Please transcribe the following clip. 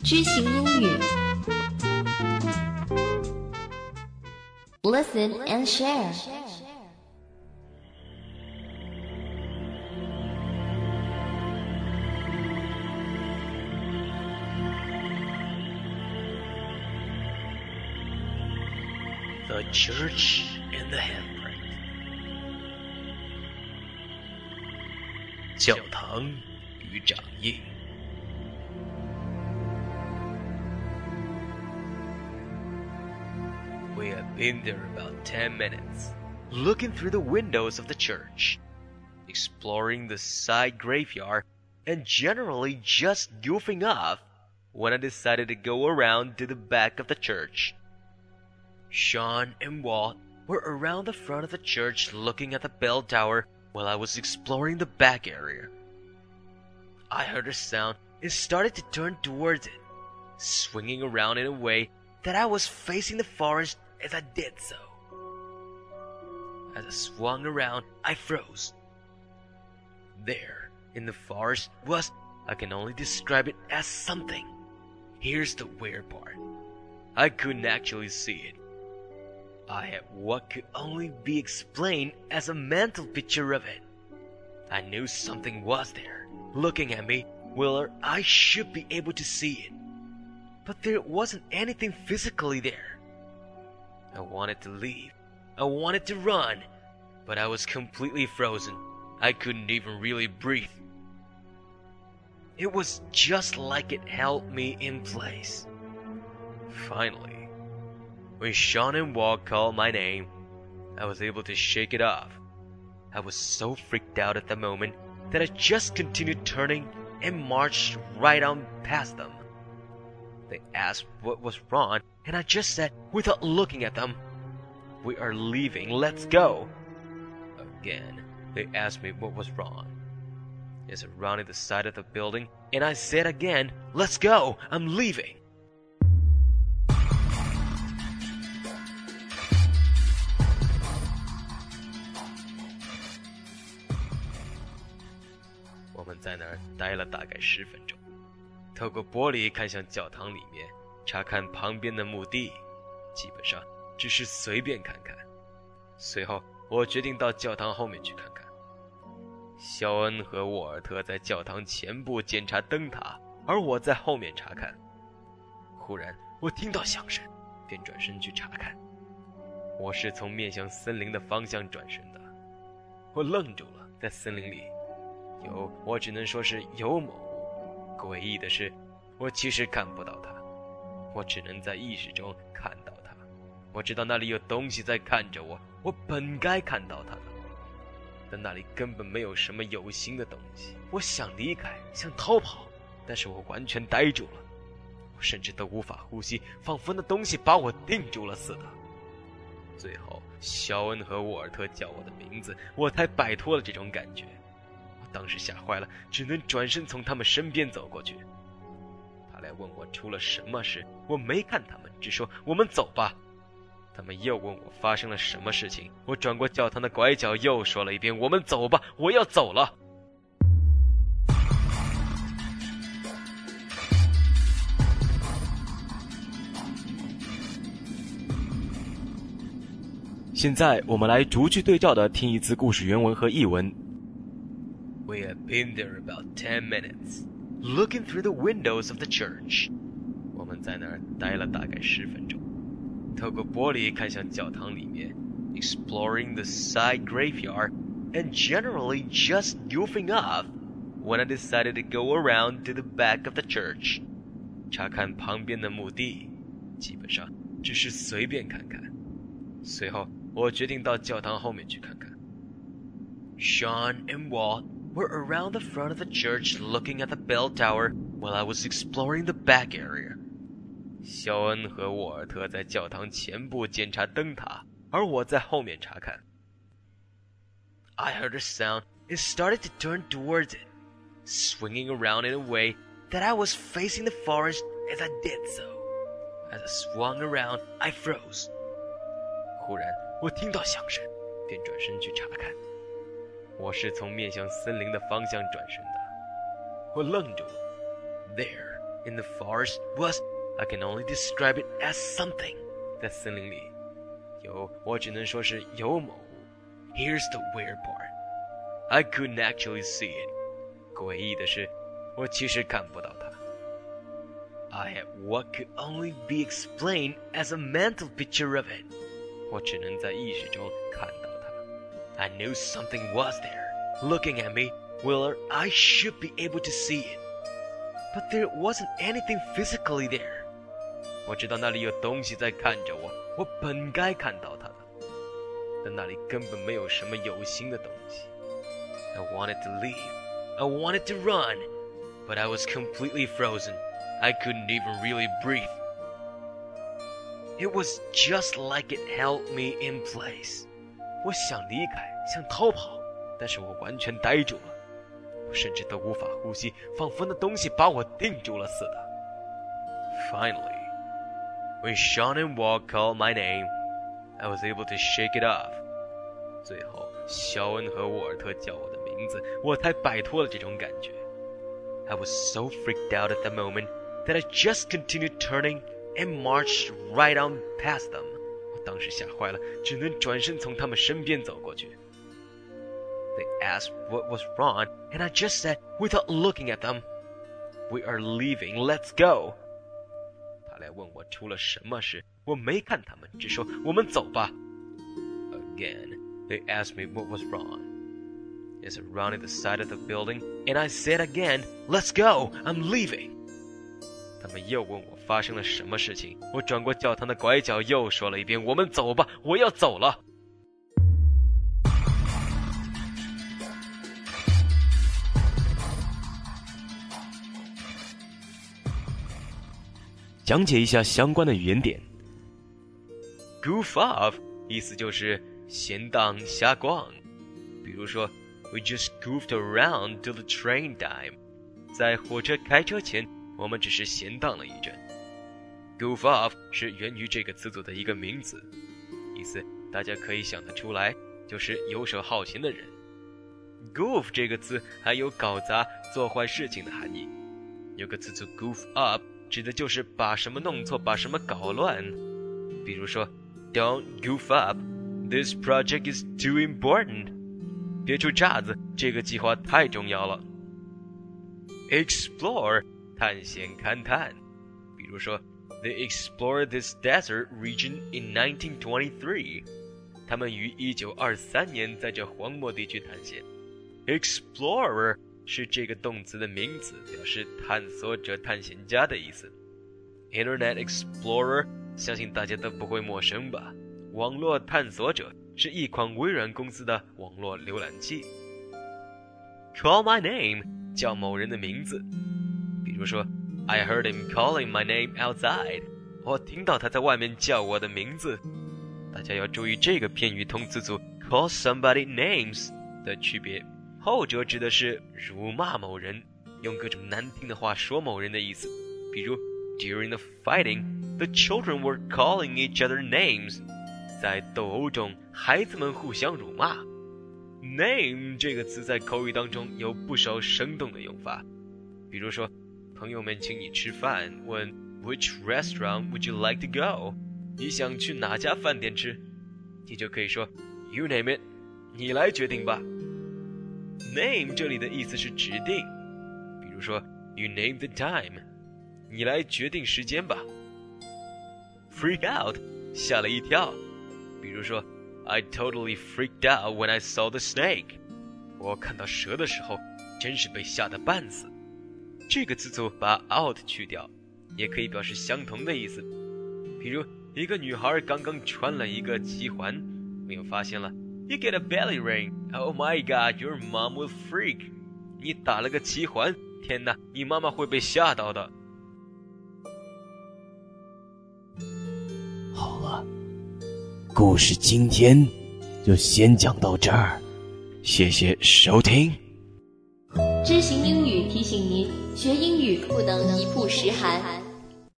知行英语 Listen and share. The Church and the Handprint. 教堂与掌印。We had been there about 10 minutes, looking through the windows of the church, exploring the side graveyard, and generally just goofing off when I decided to go around to the back of the church. Sean and Walt were around the front of the church looking at the bell tower while I was exploring the back area. I heard a sound and started to turn towards it, swinging around in a way that I was facing the forest as I did so. As I swung around, I froze. There, in the forest, was, I can only describe it as something. Here's the weird part. I couldn't actually see it. I had what could only be explained as a mental picture of it. I knew something was there, looking at me, where I should be able to see it. But there wasn't anything physically there. I wanted to leave. I wanted to run, but I was completely frozen. I couldn't even really breathe. It was just like it held me in place. Finally, when Sean and Walt called my name, I was able to shake it off. I was so freaked out at the moment that I just continued turning and marched right on past them. They asked what was wrong, and I just said, without looking at them, "We are leaving, let's go." Again, they asked me what was wrong. As I rounded the side of the building, and I said again, "Let's go, I'm leaving."我们在那儿待了大概10分钟，透过玻璃看向教堂里面，查看旁边的墓地，基本上只是随便看看。随后我决定到教堂后面去看看。肖恩和沃尔特在教堂前部检查灯塔，而我在后面查看。忽然我听到响声，便转身去查看。我是从面向森林的方向转身的。我愣住了，在森林里我只能说是有某物。诡异的是，我其实看不到它，我只能在意识中看到它。我知道那里有东西在看着我，我本该看到它的，但那里根本没有什么有形的东西。我想离开，想逃跑，但是我完全呆住了，我甚至都无法呼吸，仿佛那东西把我定住了似的。最后肖恩和沃尔特叫我的名字，我才摆脱了这种感觉。我当时吓坏了，只能转身从他们身边走过去。他来问我出了什么事，我没看他们，只说我们走吧。他们又问我发生了什么事情，我转过教堂的拐角又说了一遍，我们走吧，我要走了。 现在我们来逐句对照的听一次故事原文和译文。 We had been there about 10 minutes, looking through the windows of the church. 我们在那儿待了大概10分钟，透过玻璃看向教堂里面， exploring the side graveyard, and generally just goofing off when I decided to go around to the back of the church. 查看旁边的墓地，基本上只是随便看看。随后我决定到教堂后面去看看。Sean and Walt were around the front of the church looking at the bell tower while I was exploring the back area. 肖恩和沃尔特在教堂前部检查灯塔，而我在后面查看。I heard a sound and started to turn towards it, swinging around in a way that I was facing the forest as I did so. As I swung around, I froze. 忽然我听到响声，便转身去查看。我是从面向森林的方向转身的。我愣住了。There, in the forest was, I can only describe it as something. 在森林里有，我只能说是有某物。Here's the weird part. I couldn't actually see it. 诡异的是，我其实看不到它。I had what could only be explained as a mental picture of it. 我只能在意识中看到它。I knew something was there, looking at me, where I should be able to see it. But there wasn't anything physically there. 我知道那里有东西在看着我，我本该看到它的，但那里根本没有什么有形的东西。I wanted to leave. I wanted to run, but I was completely frozen. I couldn't even really breathe. It was just like it held me in place. 我想离开，想逃跑，但是我完全呆住了，我甚至都无法呼吸，仿佛那东西把我定住了似的。Finally, when Sean and Walt called my name, I was able to shake it off. 最后，肖恩和沃尔特叫我的名字，我才摆脱了这种感觉。I was so freaked out at the moment that I just continued turning and marched right on past them. 我当时吓坏了，只能转身从他们身边走过去。They asked what was wrong, and I just said, without looking at them, "We are leaving, let's go." 他来问我出了什么事，我没看他们，只说我们走吧。Again, they asked me what was wrong. As I rounded the side of the building, and I said again, "Let's go, I'm leaving." 他们又问我发生了什么事情，我转过教堂的拐角，又说了一遍，我们走吧，我要走了。 讲解一下相关的语言点。 Goof off 意思就是闲荡瞎逛，比如说 We just goofed around till the train time. 在火车开车前，我们只是闲荡了一阵。Goof off 是源于这个词组的一个名词，意思大家可以想得出来，就是游手好闲的人。Goof 这个词还有搞砸、做坏事情的含义。有个词组 goof up 指的就是把什么弄错，把什么搞乱。比如说 Don't goof up, this project is too important. 别出岔子，这个计划太重要了。Explore 探险勘探，比如说 They explored this desert region in 1923. 他们于1923年在这荒漠地区探险。Explorer 是这个动词的名词，表示探索者、探险家的意思。Internet Explorer 相信大家都不会陌生吧？网络探索者是一款微软公司的网络浏览器。Call my name 叫某人的名字，比如说 I heard him calling my name outside. 我听到他在外面叫我的名字。大家要注意这个片语同词组 call somebody names 的区别，后者指的是辱骂某人，用各种难听的话说某人的意思。比如 During the fighting, the children were calling each other names. 在斗殴中，孩子们互相辱骂。Name 这个词在口语当中有不少生动的用法，比如说，朋友们请你吃饭，问 Which restaurant would you like to go? 你想去哪家饭店吃？你就可以说 You name it, 你来决定吧。Name 这里的意思是指定，比如说 You name the time, 你来决定时间吧。Freak out 吓了一跳，比如说 I totally freaked out when I saw the snake. 我看到蛇的时候，真是被吓得半死。这个词组把 out 去掉，也可以表示相同的意思。比如，一个女孩刚刚穿了一个脐环，没有发现了 You get a belly ring. Oh my god, your mom will freak. 你打了个脐环，天哪，你妈妈会被吓到的。 好了，故事今天就先讲到这儿，谢谢收听。 知行英语提醒您，学英语不能一曝十寒。